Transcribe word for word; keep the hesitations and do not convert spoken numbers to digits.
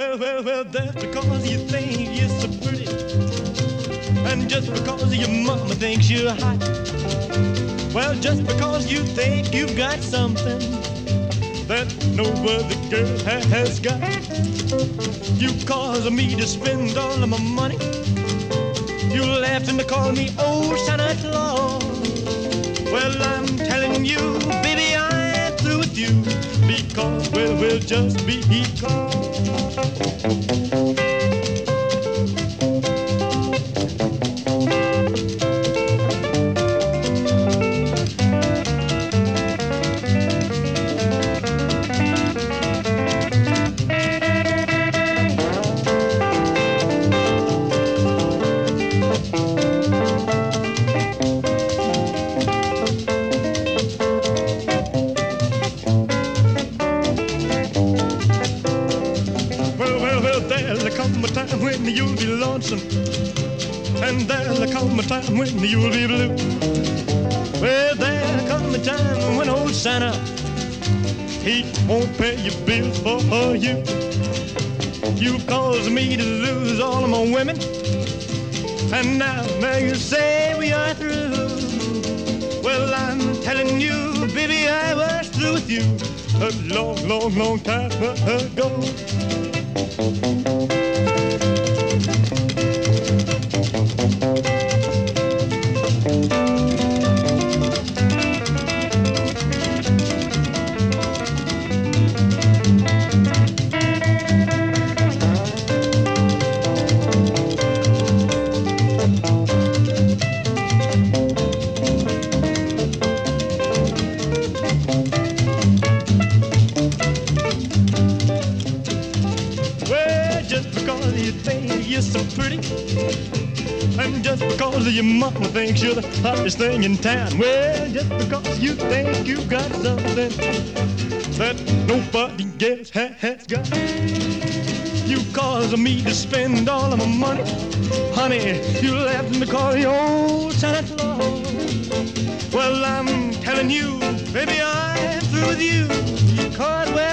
Well, well, well, that's because you think you're so pretty. And just because your mama thinks you're hot. Well, just because you think you've got something that no other girl ha- has got. You cause me to spend all of my money. You laughed and call me old Santa Claus. Well, I'm telling you, baby, I'm through with you. Because, well, we'll just be because. Come a time when you'll be lonesome, and there'll come a time when you'll be blue. Well, there'll come a time when old Santa, he won't pay your bills for you. You caused me to lose all of my women, and now, now you say we are through. Well, I'm telling you, baby, I was through with you a long, long, long time ago. You're so pretty, and just because your mama thinks you're the hottest thing in town. Well, just because you think you got something that nobody else ha- has got. You cause me to spend all of my money. Honey, you left me call your old Santa Claus. Well, I'm telling you, baby, I'm through with you. Cause, well,